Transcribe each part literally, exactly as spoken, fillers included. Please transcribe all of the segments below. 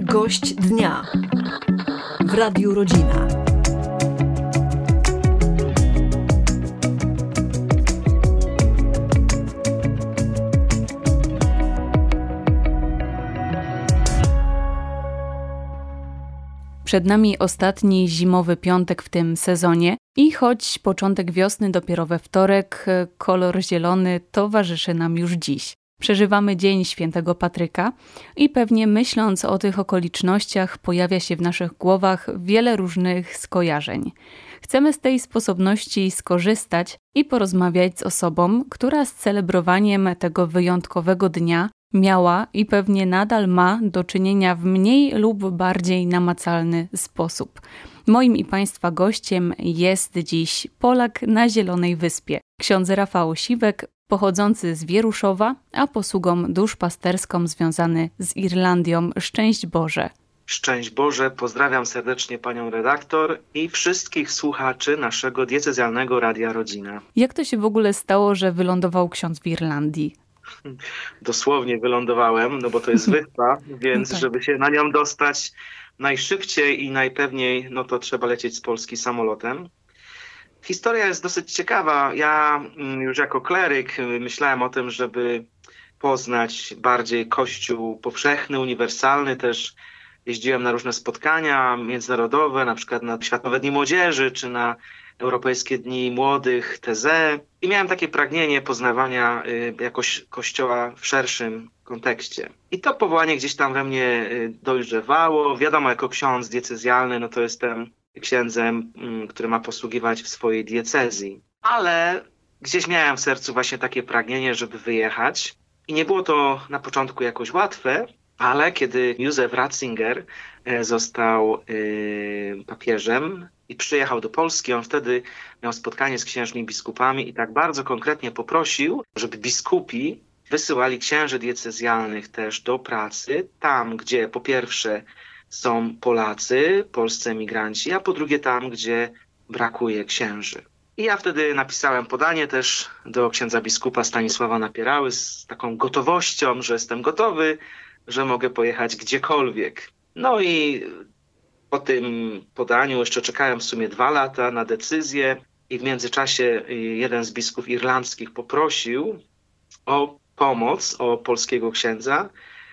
Gość dnia w Radiu Rodzina. Przed nami ostatni zimowy piątek w tym sezonie i choć początek wiosny dopiero we wtorek, kolor zielony towarzyszy nam już dziś. Przeżywamy Dzień Świętego Patryka i pewnie myśląc o tych okolicznościach pojawia się w naszych głowach wiele różnych skojarzeń. Chcemy z tej sposobności skorzystać i porozmawiać z osobą, która z celebrowaniem tego wyjątkowego dnia miała i pewnie nadal ma do czynienia w mniej lub bardziej namacalny sposób. Moim i Państwa gościem jest dziś Polak na Zielonej Wyspie, ksiądz Rafał Siwek, pochodzący z Wieruszowa, a posługą duszpasterską związany z Irlandią. Szczęść Boże! Szczęść Boże, pozdrawiam serdecznie Panią redaktor i wszystkich słuchaczy naszego diecezjalnego Radia Rodzina. Jak to się w ogóle stało, że wylądował ksiądz w Irlandii? Dosłownie wylądowałem, no bo to jest wyspa, więc no tak. Żeby się na nią dostać najszybciej i najpewniej, no to trzeba lecieć z Polski samolotem. Historia jest dosyć ciekawa. Ja już jako kleryk myślałem o tym, żeby poznać bardziej Kościół powszechny, uniwersalny. Też jeździłem na różne spotkania międzynarodowe, na przykład na Światowe Dni Młodzieży, czy na Europejskie Dni Młodych, T Z E. I miałem takie pragnienie poznawania jakoś Kościoła w szerszym kontekście. I to powołanie gdzieś tam we mnie dojrzewało. Wiadomo, jako ksiądz diecezjalny, no to jestem księdzem, który ma posługiwać w swojej diecezji. Ale gdzieś miałem w sercu właśnie takie pragnienie, żeby wyjechać. I nie było to na początku jakoś łatwe, ale kiedy Józef Ratzinger został yy, papieżem i przyjechał do Polski, on wtedy miał spotkanie z księżmi biskupami i tak bardzo konkretnie poprosił, żeby biskupi wysyłali księży diecezjalnych też do pracy tam, gdzie po pierwsze są Polacy, polscy emigranci, a po drugie tam, gdzie brakuje księży. I ja wtedy napisałem podanie też do księdza biskupa Stanisława Napierały z taką gotowością, że jestem gotowy, że mogę pojechać gdziekolwiek. No i po tym podaniu jeszcze czekałem w sumie dwa lata na decyzję i w międzyczasie jeden z biskupów irlandzkich poprosił o pomoc, o polskiego księdza.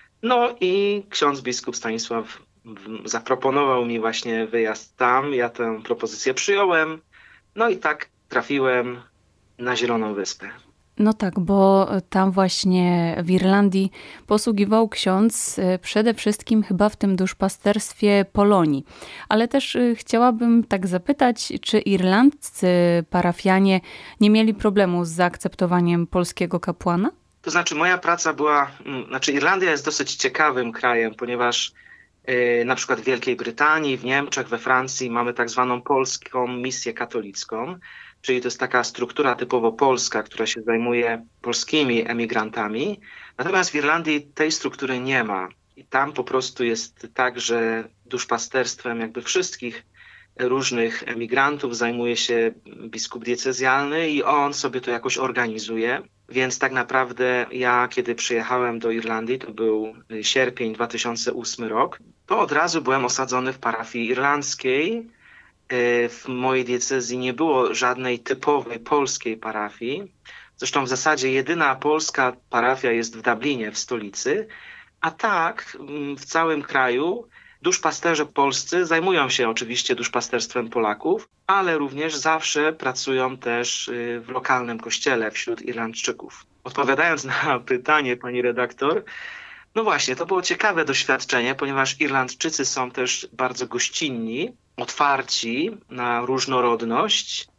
No i ksiądz biskup Stanisław zaproponował mi właśnie wyjazd tam. Ja tę propozycję przyjąłem. No i tak trafiłem na Zieloną Wyspę. No tak, bo tam właśnie w Irlandii posługiwał ksiądz przede wszystkim chyba w tym duszpasterstwie Polonii. Ale też chciałabym tak zapytać, czy irlandzcy parafianie nie mieli problemu z zaakceptowaniem polskiego kapłana? To znaczy moja praca była, znaczy Irlandia jest dosyć ciekawym krajem, ponieważ yy, na przykład w Wielkiej Brytanii, w Niemczech, we Francji mamy tak zwaną polską misję katolicką. Czyli to jest taka struktura typowo polska, która się zajmuje polskimi emigrantami. Natomiast w Irlandii tej struktury nie ma. I tam po prostu jest tak, że duszpasterstwem jakby wszystkich różnych emigrantów zajmuje się biskup diecezjalny i on sobie to jakoś organizuje. Więc tak naprawdę ja, kiedy przyjechałem do Irlandii, to był sierpień dwa tysiące ósmy rok, to od razu byłem osadzony w parafii irlandzkiej. W mojej diecezji nie było żadnej typowej polskiej parafii. Zresztą w zasadzie jedyna polska parafia jest w Dublinie, w stolicy. A tak w całym kraju duszpasterze polscy zajmują się oczywiście duszpasterstwem Polaków, ale również zawsze pracują też w lokalnym kościele wśród Irlandczyków. Odpowiadając na pytanie pani redaktor, no właśnie, to było ciekawe doświadczenie, ponieważ Irlandczycy są też bardzo gościnni, otwarci na różnorodność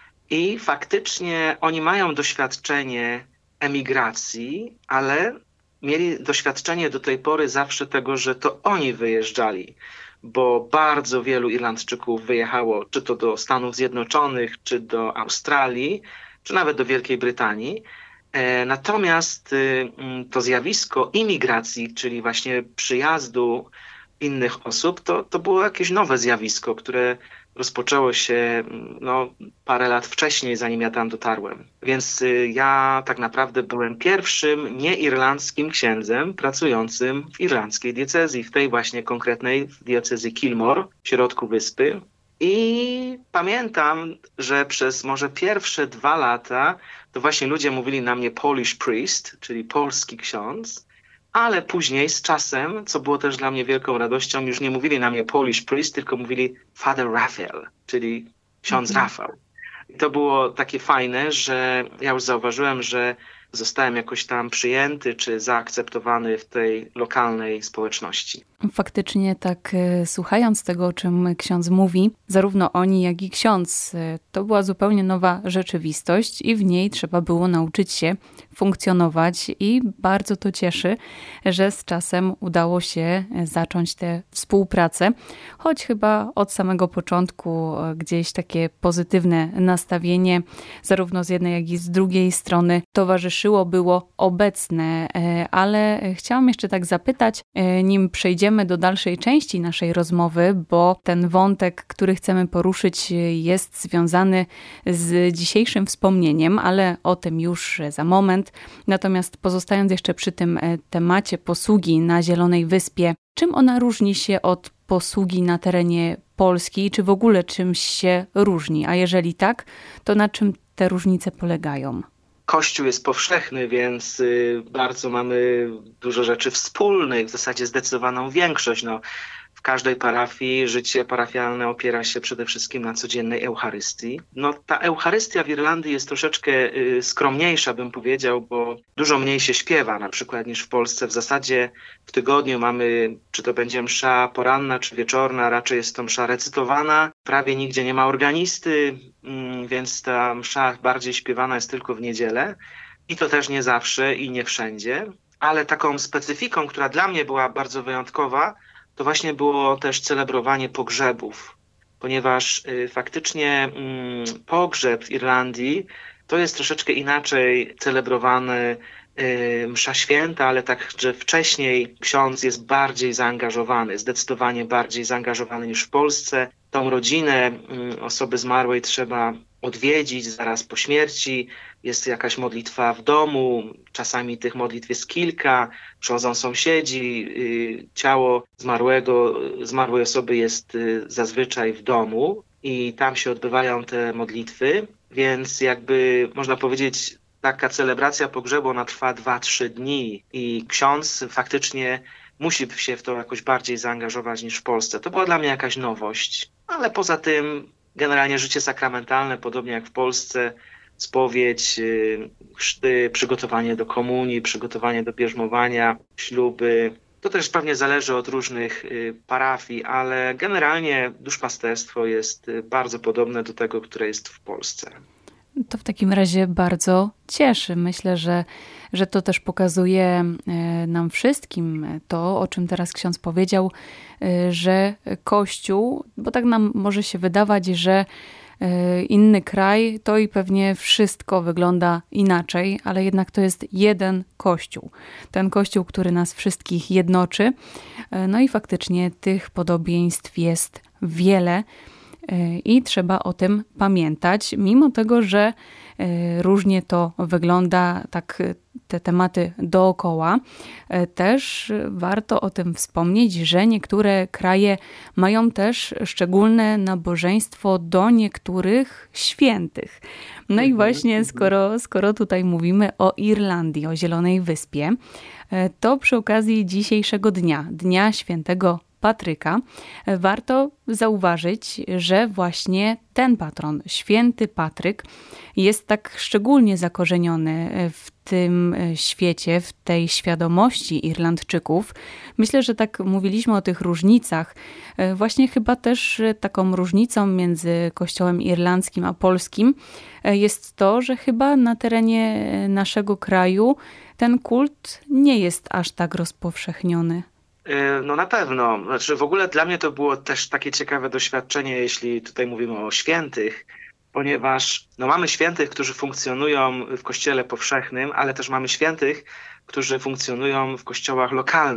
i faktycznie oni mają doświadczenie emigracji, ale mieli doświadczenie do tej pory zawsze tego, że to oni wyjeżdżali, bo bardzo wielu Irlandczyków wyjechało czy to do Stanów Zjednoczonych, czy do Australii, czy nawet do Wielkiej Brytanii. Natomiast to zjawisko imigracji, czyli właśnie przyjazdu innych osób, to, to było jakieś nowe zjawisko, które rozpoczęło się no, parę lat wcześniej, zanim ja tam dotarłem. Więc y, ja tak naprawdę byłem pierwszym nieirlandzkim księdzem pracującym w irlandzkiej diecezji, w tej właśnie konkretnej diecezji Kilmore, w środku wyspy. I pamiętam, że przez może pierwsze dwa lata to właśnie ludzie mówili na mnie Polish priest, czyli polski ksiądz, ale później z czasem, co było też dla mnie wielką radością, już nie mówili na mnie Polish priest, tylko mówili Father Raphael, czyli ksiądz mhm. Rafał. I to było takie fajne, że ja już zauważyłem, że zostałem jakoś tam przyjęty czy zaakceptowany w tej lokalnej społeczności. Faktycznie tak słuchając tego, o czym ksiądz mówi, zarówno oni, jak i ksiądz, to była zupełnie nowa rzeczywistość i w niej trzeba było nauczyć się funkcjonować i bardzo to cieszy, że z czasem udało się zacząć tę współpracę, choć chyba od samego początku gdzieś takie pozytywne nastawienie zarówno z jednej, jak i z drugiej strony towarzyszyło, było obecne, ale chciałam jeszcze tak zapytać, nim przejdziemy do dalszej części naszej rozmowy, bo ten wątek, który chcemy poruszyć, jest związany z dzisiejszym wspomnieniem, ale o tym już za moment. Natomiast pozostając jeszcze przy tym temacie posługi na Zielonej Wyspie, czym ona różni się od posługi na terenie Polski, czy w ogóle czymś się różni? A jeżeli tak, to na czym te różnice polegają? Kościół jest powszechny, więc bardzo mamy dużo rzeczy wspólnych, w zasadzie zdecydowaną większość. No, w każdej parafii życie parafialne opiera się przede wszystkim na codziennej Eucharystii. No, ta Eucharystia w Irlandii jest troszeczkę skromniejsza, bym powiedział, bo dużo mniej się śpiewa na przykład niż w Polsce. W zasadzie w tygodniu mamy, czy to będzie msza poranna, czy wieczorna, raczej jest to msza recytowana. Prawie nigdzie nie ma organisty, więc ta msza bardziej śpiewana jest tylko w niedzielę. I to też nie zawsze i nie wszędzie. Ale taką specyfiką, która dla mnie była bardzo wyjątkowa, to właśnie było też celebrowanie pogrzebów, ponieważ y, faktycznie y, pogrzeb w Irlandii to jest troszeczkę inaczej celebrowany y, msza święta, ale także wcześniej ksiądz jest bardziej zaangażowany, zdecydowanie bardziej zaangażowany niż w Polsce. Tą rodzinę y, osoby zmarłej trzeba odwiedzić zaraz po śmierci. Jest jakaś modlitwa w domu, czasami tych modlitw jest kilka, przychodzą sąsiedzi, ciało zmarłego, zmarłej osoby jest zazwyczaj w domu i tam się odbywają te modlitwy, więc jakby można powiedzieć, taka celebracja pogrzebu, ona trwa dwa trzy dni i ksiądz faktycznie musi się w to jakoś bardziej zaangażować niż w Polsce. To była dla mnie jakaś nowość, ale poza tym generalnie życie sakramentalne, podobnie jak w Polsce, spowiedź, chrzty, przygotowanie do komunii, przygotowanie do bierzmowania, śluby. To też pewnie zależy od różnych parafii, ale generalnie duszpasterstwo jest bardzo podobne do tego, które jest w Polsce. To w takim razie bardzo cieszy. Myślę, że, że to też pokazuje nam wszystkim to, o czym teraz ksiądz powiedział, że Kościół, bo tak nam może się wydawać, że inny kraj, to i pewnie wszystko wygląda inaczej, ale jednak to jest jeden Kościół. Ten Kościół, który nas wszystkich jednoczy. No i faktycznie tych podobieństw jest wiele i trzeba o tym pamiętać, mimo tego, że różnie to wygląda, tak te tematy dookoła. Też warto o tym wspomnieć, że niektóre kraje mają też szczególne nabożeństwo do niektórych świętych. No i właśnie skoro, skoro tutaj mówimy o Irlandii, o Zielonej Wyspie, to przy okazji dzisiejszego dnia, Dnia Świętego Patryka, warto zauważyć, że właśnie ten patron, święty Patryk, jest tak szczególnie zakorzeniony w tym świecie, w tej świadomości Irlandczyków. Myślę, że tak mówiliśmy o tych różnicach. Właśnie chyba też taką różnicą między kościołem irlandzkim a polskim jest to, że chyba na terenie naszego kraju ten kult nie jest aż tak rozpowszechniony. No na pewno. Znaczy w ogóle dla mnie to było też takie ciekawe doświadczenie, jeśli tutaj mówimy o świętych, ponieważ no mamy świętych, którzy funkcjonują w kościele powszechnym, ale też mamy świętych, którzy funkcjonują w kościołach lokalnych.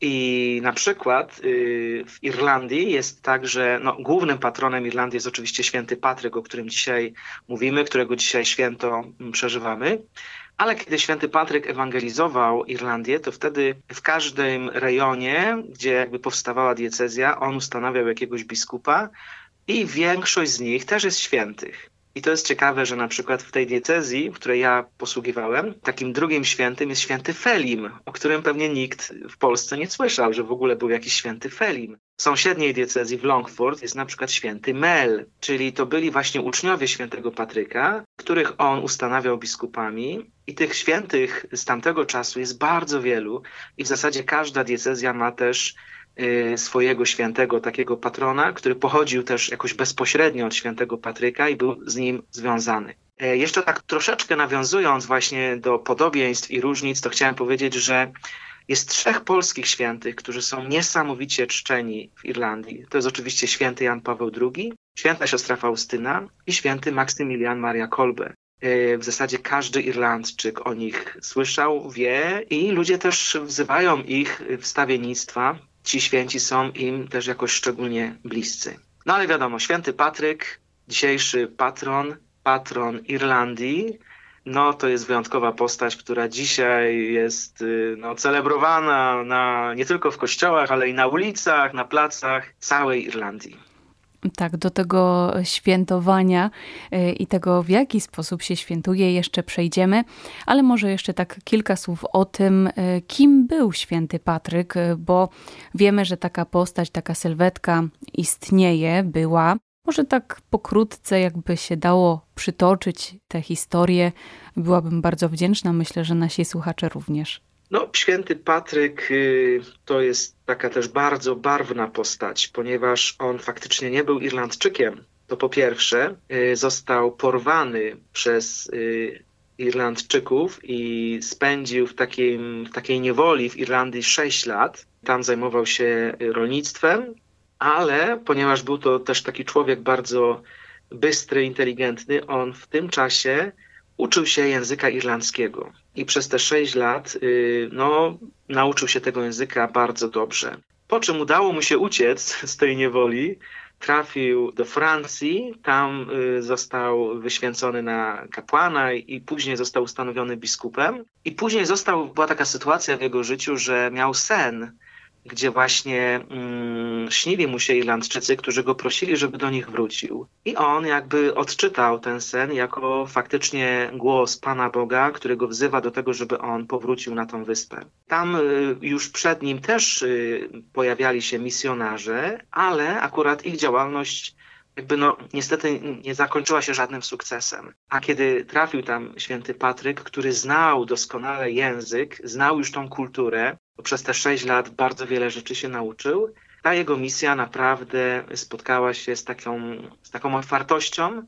I na przykład y, w Irlandii jest tak, że no, głównym patronem Irlandii jest oczywiście święty Patryk, o którym dzisiaj mówimy, którego dzisiaj święto przeżywamy. Ale kiedy święty Patryk ewangelizował Irlandię, to wtedy w każdym rejonie, gdzie jakby powstawała diecezja, on ustanawiał jakiegoś biskupa i większość z nich też jest świętych. I to jest ciekawe, że na przykład w tej diecezji, w której ja posługiwałem, takim drugim świętym jest święty Felim, o którym pewnie nikt w Polsce nie słyszał, że w ogóle był jakiś święty Felim. W sąsiedniej diecezji w Longford jest na przykład święty Mel, czyli to byli właśnie uczniowie świętego Patryka, których on ustanawiał biskupami. I tych świętych z tamtego czasu jest bardzo wielu i w zasadzie każda diecezja ma też swojego świętego takiego patrona, który pochodził też jakoś bezpośrednio od świętego Patryka i był z nim związany. Jeszcze tak troszeczkę nawiązując właśnie do podobieństw i różnic, to chciałem powiedzieć, że jest trzech polskich świętych, którzy są niesamowicie czczeni w Irlandii. To jest oczywiście święty Jan Paweł drugi, święta siostra Faustyna i święty Maksymilian Maria Kolbe. W zasadzie każdy Irlandczyk o nich słyszał, wie i ludzie też wzywają ich w stawiennictwa. Ci święci są im też jakoś szczególnie bliscy. No ale wiadomo, święty Patryk, dzisiejszy patron, patron Irlandii, no to jest wyjątkowa postać, która dzisiaj jest no, celebrowana na, nie tylko w kościołach, ale i na ulicach, na placach całej Irlandii. Tak, do tego świętowania i tego, w jaki sposób się świętuje, jeszcze przejdziemy, ale może jeszcze tak kilka słów o tym, kim był święty Patryk, bo wiemy, że taka postać, taka sylwetka istnieje, była. Może tak pokrótce, jakby się dało przytoczyć tę historię, byłabym bardzo wdzięczna, myślę, że nasi słuchacze również. No, święty Patryk y, to jest taka też bardzo barwna postać, ponieważ on faktycznie nie był Irlandczykiem. To po pierwsze y, został porwany przez y, Irlandczyków i spędził w, takim, w takiej niewoli w Irlandii sześć lat. Tam zajmował się rolnictwem, ale ponieważ był to też taki człowiek bardzo bystry, inteligentny, on w tym czasie uczył się języka irlandzkiego i przez te sześć lat yy, no, nauczył się tego języka bardzo dobrze. Po czym udało mu się uciec z tej niewoli, trafił do Francji, tam yy, został wyświęcony na kapłana i, i później został ustanowiony biskupem. I później został, była taka sytuacja w jego życiu, że miał sen, gdzie właśnie mm, śnili mu się Irlandczycy, którzy go prosili, żeby do nich wrócił. I on jakby odczytał ten sen jako faktycznie głos Pana Boga, który go wzywa do tego, żeby on powrócił na tą wyspę. Tam y, już przed nim też y, pojawiali się misjonarze, ale akurat ich działalność jakby no niestety nie zakończyła się żadnym sukcesem. A kiedy trafił tam święty Patryk, który znał doskonale język, znał już tą kulturę, bo przez te sześć lat bardzo wiele rzeczy się nauczył, ta jego misja naprawdę spotkała się z taką, z taką otwartością.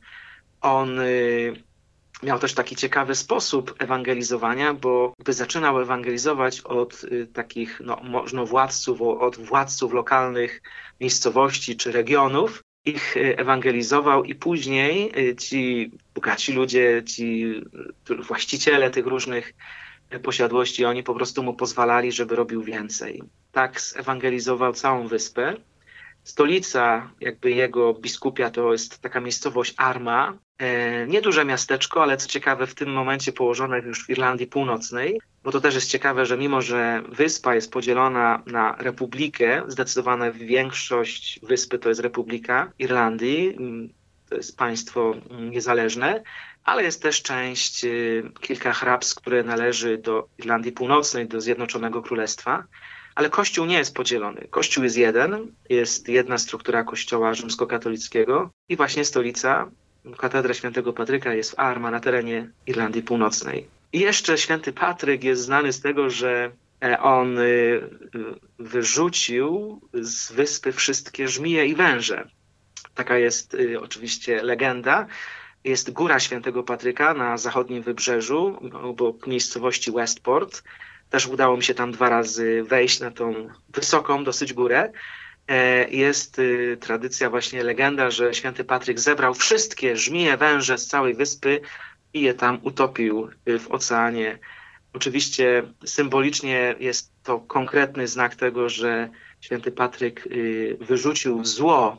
On y, miał też taki ciekawy sposób ewangelizowania, bo jakby zaczynał ewangelizować od y, takich no, można władców, od władców lokalnych miejscowości czy regionów. Ich ewangelizował i później ci bogaci ludzie, ci właściciele tych różnych posiadłości, oni po prostu mu pozwalali, żeby robił więcej. Tak zewangelizował całą wyspę. Stolica jakby jego biskupia to jest taka miejscowość Armagh. E, nieduże miasteczko, ale co ciekawe w tym momencie położone już w Irlandii Północnej, bo to też jest ciekawe, że mimo, że wyspa jest podzielona na republikę, zdecydowana większość wyspy to jest Republika Irlandii, to jest państwo niezależne, ale jest też część, kilka hrabstw, które należy do Irlandii Północnej, do Zjednoczonego Królestwa. Ale Kościół nie jest podzielony. Kościół jest jeden, jest jedna struktura Kościoła rzymskokatolickiego i właśnie stolica, katedra świętego Patryka jest w Armagh na terenie Irlandii Północnej. I jeszcze święty Patryk jest znany z tego, że on wyrzucił z wyspy wszystkie żmije i węże. Taka jest oczywiście legenda. Jest góra świętego Patryka na zachodnim wybrzeżu, obok miejscowości Westport. Też udało mi się tam dwa razy wejść na tą wysoką dosyć górę. Jest tradycja, właśnie legenda, że święty Patryk zebrał wszystkie żmije, węże z całej wyspy i je tam utopił w oceanie Oczywiście symbolicznie jest to konkretny znak tego, że święty Patryk wyrzucił zło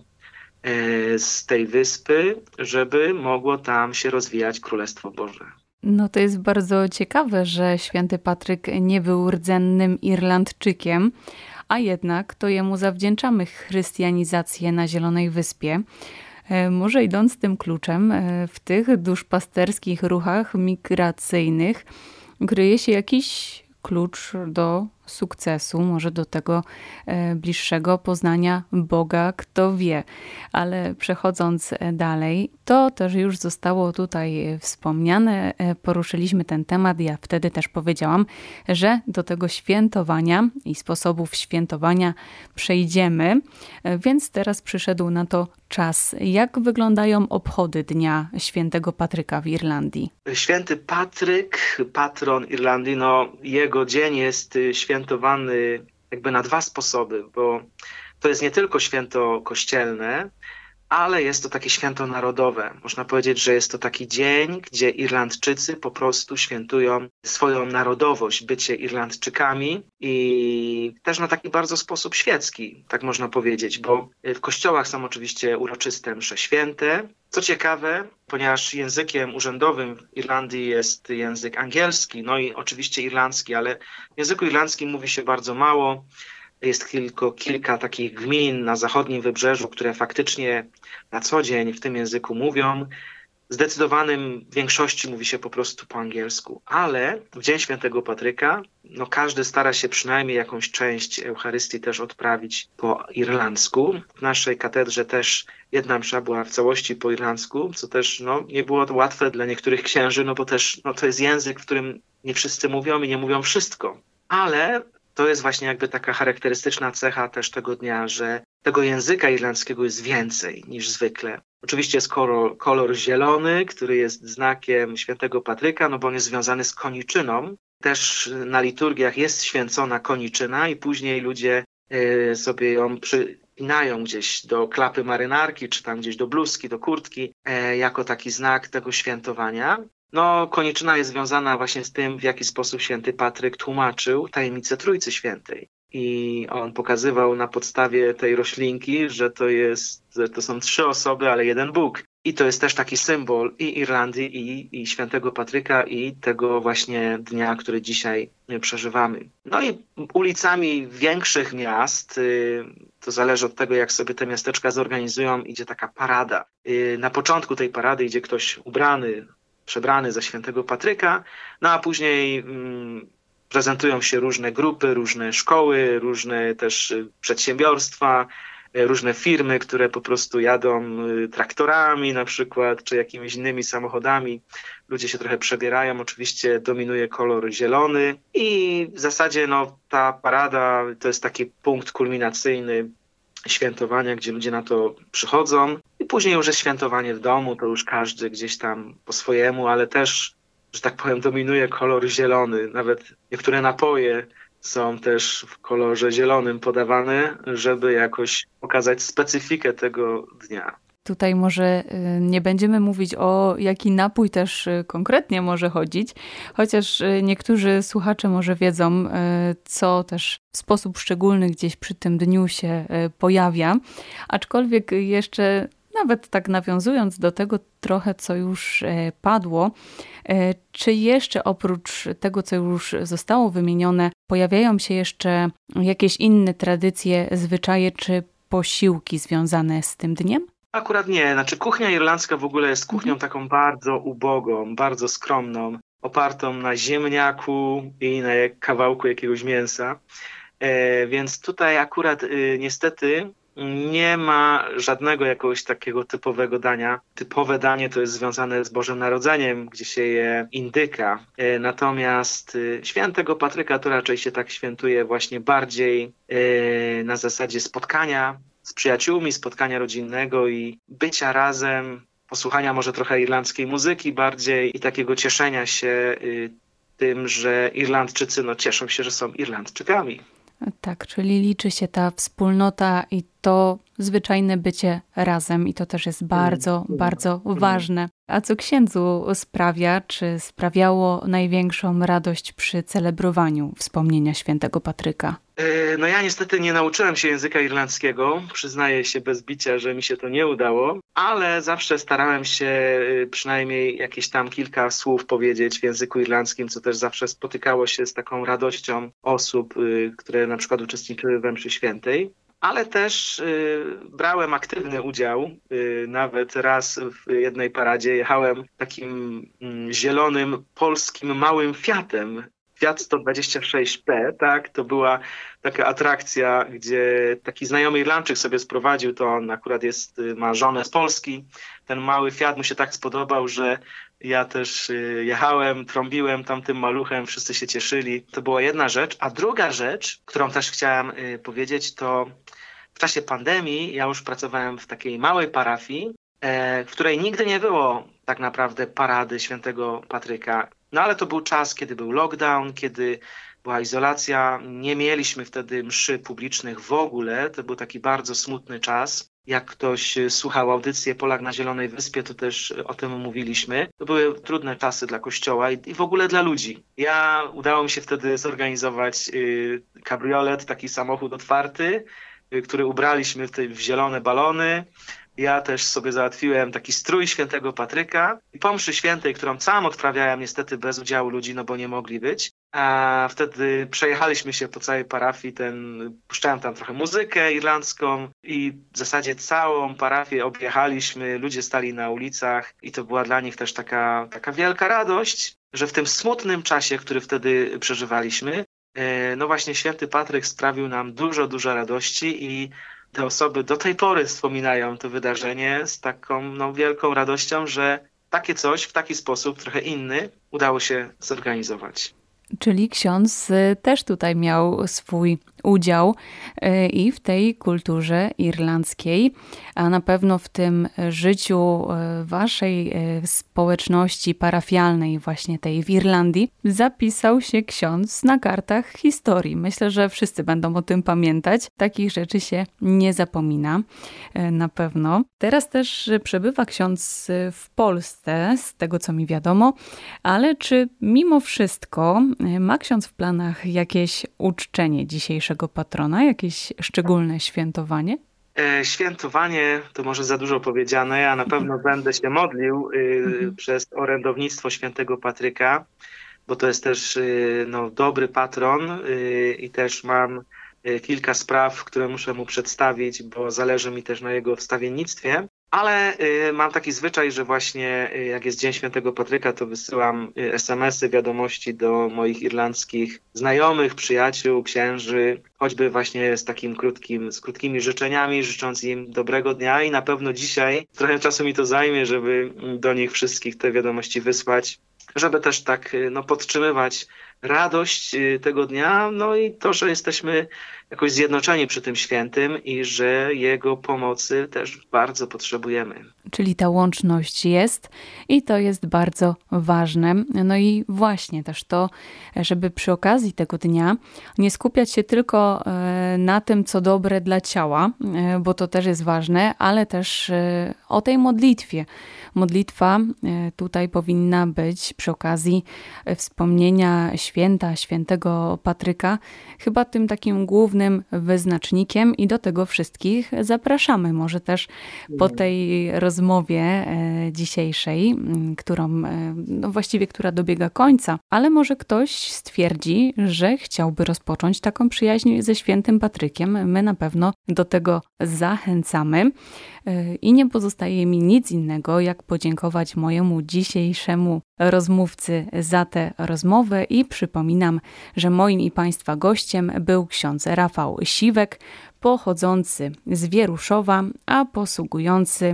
z tej wyspy, żeby mogło tam się rozwijać Królestwo Boże. No to jest bardzo ciekawe, że święty Patryk nie był rdzennym Irlandczykiem, a jednak to jemu zawdzięczamy chrystianizację na Zielonej Wyspie. Może idąc tym kluczem, w tych duszpasterskich ruchach migracyjnych kryje się jakiś klucz do sukcesu, może do tego bliższego poznania Boga, kto wie. Ale przechodząc dalej, to też już zostało tutaj wspomniane, poruszyliśmy ten temat. Ja wtedy też powiedziałam, że do tego świętowania i sposobów świętowania przejdziemy, więc teraz przyszedł na to czas. Jak wyglądają obchody Dnia Świętego Patryka w Irlandii? Święty Patryk, patron Irlandii, no jego dzień jest świętowany jakby na dwa sposoby, bo to jest nie tylko święto kościelne, ale jest to takie święto narodowe. Można powiedzieć, że jest to taki dzień, gdzie Irlandczycy po prostu świętują swoją narodowość, bycie Irlandczykami i też na taki bardzo sposób świecki, tak można powiedzieć, bo w kościołach są oczywiście uroczyste msze święte. Co ciekawe, ponieważ językiem urzędowym w Irlandii jest język angielski, no i oczywiście irlandzki, ale w języku irlandzkim mówi się bardzo mało. Jest tylko kilka takich gmin na zachodnim wybrzeżu, które faktycznie na co dzień w tym języku mówią. W zdecydowanym większości mówi się po prostu po angielsku, ale w Dzień Świętego Patryka no każdy stara się przynajmniej jakąś część Eucharystii też odprawić po irlandzku. W naszej katedrze też jedna msza była w całości po irlandzku, co też no, nie było to łatwe dla niektórych księży, no bo też no, to jest język, w którym nie wszyscy mówią i nie mówią wszystko. Ale to jest właśnie jakby taka charakterystyczna cecha też tego dnia, że tego języka irlandzkiego jest więcej niż zwykle. Oczywiście jest kolor, kolor zielony, który jest znakiem świętego Patryka, no bo on jest związany z koniczyną. Też na liturgiach jest święcona koniczyna i później ludzie y, sobie ją przypinają gdzieś do klapy marynarki, czy tam gdzieś do bluzki, do kurtki, y, jako taki znak tego świętowania. No, koniczyna jest związana właśnie z tym, w jaki sposób święty Patryk tłumaczył tajemnicę Trójcy Świętej. I on pokazywał na podstawie tej roślinki, że to jest, że to są trzy osoby, ale jeden Bóg. I to jest też taki symbol i Irlandii, i, i świętego Patryka, i tego właśnie dnia, który dzisiaj przeżywamy. No i ulicami większych miast, to zależy od tego, jak sobie te miasteczka zorganizują, idzie taka parada. Na początku tej parady idzie ktoś ubrany, przebrany za świętego Patryka, no a później mm, prezentują się różne grupy, różne szkoły, różne też przedsiębiorstwa, różne firmy, które po prostu jadą traktorami na przykład, czy jakimiś innymi samochodami. Ludzie się trochę przebierają, oczywiście dominuje kolor zielony i w zasadzie no, ta parada to jest taki punkt kulminacyjny świętowania, gdzie ludzie na to przychodzą i później już jest świętowanie w domu, to już każdy gdzieś tam po swojemu, ale też, że tak powiem, dominuje kolor zielony. Nawet niektóre napoje są też w kolorze zielonym podawane, żeby jakoś pokazać specyfikę tego dnia. Tutaj może nie będziemy mówić o jaki napój też konkretnie może chodzić, chociaż niektórzy słuchacze może wiedzą, co też w sposób szczególny gdzieś przy tym dniu się pojawia. Aczkolwiek jeszcze nawet tak nawiązując do tego trochę, co już padło, czy jeszcze oprócz tego, co już zostało wymienione, pojawiają się jeszcze jakieś inne tradycje, zwyczaje czy posiłki związane z tym dniem? Akurat nie. Znaczy kuchnia irlandzka w ogóle jest kuchnią taką bardzo ubogą, bardzo skromną, opartą na ziemniaku i na kawałku jakiegoś mięsa. E, więc tutaj akurat e, niestety nie ma żadnego jakiegoś takiego typowego dania. Typowe danie to jest związane z Bożym Narodzeniem, gdzie się je indyka. E, natomiast e, świętego Patryka to raczej się tak świętuje właśnie bardziej e, na zasadzie spotkania z przyjaciółmi, spotkania rodzinnego i bycia razem, posłuchania może trochę irlandzkiej muzyki bardziej i takiego cieszenia się y, tym, że Irlandczycy no, cieszą się, że są Irlandczykami. Tak, czyli liczy się ta wspólnota i to zwyczajne bycie razem i to też jest bardzo, mm. bardzo mm. ważne. A co księdzu sprawia, czy sprawiało największą radość przy celebrowaniu wspomnienia świętego Patryka? No ja niestety nie nauczyłem się języka irlandzkiego, przyznaję się bez bicia, że mi się to nie udało, ale zawsze starałem się przynajmniej jakieś tam kilka słów powiedzieć w języku irlandzkim, co też zawsze spotykało się z taką radością osób, które na przykład uczestniczyły we mszy świętej. Ale też y, brałem aktywny udział, y, nawet raz w jednej paradzie jechałem takim y, zielonym polskim małym Fiatem. Fiat sto dwadzieścia sześć P, tak? To była taka atrakcja, gdzie taki znajomy Irlandczyk sobie sprowadził, to on akurat jest, ma żonę z Polski. Ten mały Fiat mu się tak spodobał, że ja też jechałem, trąbiłem tam tym maluchem, wszyscy się cieszyli. To była jedna rzecz. A druga rzecz, którą też chciałem powiedzieć, to w czasie pandemii ja już pracowałem w takiej małej parafii, w której nigdy nie było tak naprawdę parady świętego Patryka. No ale to był czas, kiedy był lockdown, kiedy była izolacja. Nie mieliśmy wtedy mszy publicznych w ogóle. To był taki bardzo smutny czas. Jak ktoś słuchał audycję Polak na Zielonej Wyspie, to też o tym mówiliśmy. To były trudne czasy dla Kościoła i, i w ogóle dla ludzi. Ja udało mi się wtedy zorganizować y, kabriolet, taki samochód otwarty, y, który ubraliśmy w, te, w zielone balony. Ja też sobie załatwiłem taki strój świętego Patryka i po mszy świętej, którą sam odprawiałem niestety bez udziału ludzi, no bo nie mogli być. A wtedy przejechaliśmy się po całej parafii, ten, puszczałem tam trochę muzykę irlandzką i w zasadzie całą parafię objechaliśmy, ludzie stali na ulicach i to była dla nich też taka, taka wielka radość, że w tym smutnym czasie, który wtedy przeżywaliśmy, no właśnie święty Patryk sprawił nam dużo, dużo radości i te osoby do tej pory wspominają to wydarzenie z taką no, wielką radością, że takie coś w taki sposób, trochę inny, udało się zorganizować. Czyli ksiądz też tutaj miał swój udział i w tej kulturze irlandzkiej, a na pewno w tym życiu waszej społeczności parafialnej, właśnie tej w Irlandii, zapisał się ksiądz na kartach historii. Myślę, że wszyscy będą o tym pamiętać. Takich rzeczy się nie zapomina, na pewno. Teraz też przebywa ksiądz w Polsce, z tego co mi wiadomo, ale czy mimo wszystko ma ksiądz w planach jakieś uczczenie dzisiejszego patrona, jakieś szczególne świętowanie? E, świętowanie to może za dużo powiedziane. Ja na pewno będę się modlił y, mhm. przez orędownictwo świętego Patryka, bo to jest też y, no, dobry patron y, i też mam y, kilka spraw, które muszę mu przedstawić, bo zależy mi też na jego wstawiennictwie. Ale y, mam taki zwyczaj, że właśnie y, jak jest Dzień Świętego Patryka, to wysyłam y, es em esy, wiadomości do moich irlandzkich znajomych, przyjaciół, księży, choćby właśnie z takim krótkim, z krótkimi życzeniami, życząc im dobrego dnia i na pewno dzisiaj trochę czasu mi to zajmie, żeby do nich wszystkich te wiadomości wysłać, żeby też tak y, no, podtrzymywać radość y, tego dnia, no i to, że jesteśmy jakoś zjednoczeni przy tym świętym i że jego pomocy też bardzo potrzebujemy. Czyli ta łączność jest i to jest bardzo ważne. No i właśnie też to, żeby przy okazji tego dnia nie skupiać się tylko na tym, co dobre dla ciała, bo to też jest ważne, ale też o tej modlitwie. Modlitwa tutaj powinna być przy okazji wspomnienia święta, świętego Patryka, chyba tym takim głównym wyznacznikiem i do tego wszystkich zapraszamy. Może też po tej rozmowie dzisiejszej, którą, no właściwie która dobiega końca, ale może ktoś stwierdzi, że chciałby rozpocząć taką przyjaźń ze świętym Patrykiem. My na pewno do tego zachęcamy i nie pozostaje mi nic innego, jak podziękować mojemu dzisiejszemu rozmówcy za tę rozmowę i przypominam, że moim i Państwa gościem był ksiądz Rafał Siwek, pochodzący z Wieruszowa, a posługujący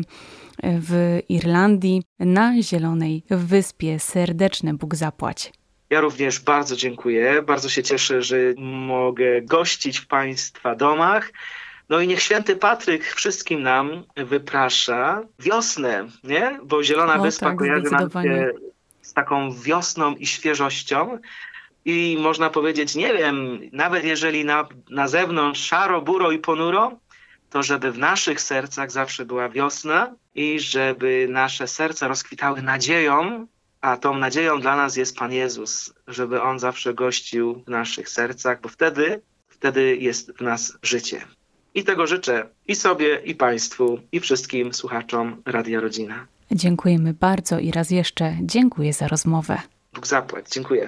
w Irlandii na Zielonej Wyspie. Serdeczne Bóg zapłać. Ja również bardzo dziękuję. Bardzo się cieszę, że mogę gościć w Państwa domach. No i niech święty Patryk wszystkim nam wyprasza wiosnę, nie? Bo Zielona o, Wyspa tak, kojarzy nam się z taką wiosną i świeżością. I można powiedzieć, nie wiem, nawet jeżeli na, na zewnątrz szaro, buro i ponuro, to żeby w naszych sercach zawsze była wiosna i żeby nasze serca rozkwitały nadzieją, a tą nadzieją dla nas jest Pan Jezus, żeby On zawsze gościł w naszych sercach, bo wtedy, wtedy jest w nas życie. I tego życzę i sobie, i Państwu, i wszystkim słuchaczom Radia Rodzina. Dziękujemy bardzo i raz jeszcze dziękuję za rozmowę. Bóg zapłać. Dziękuję.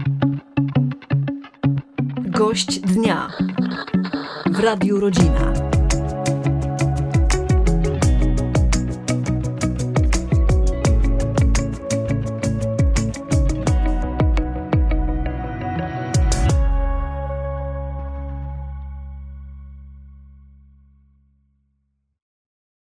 Gość dnia w Radiu Rodzina.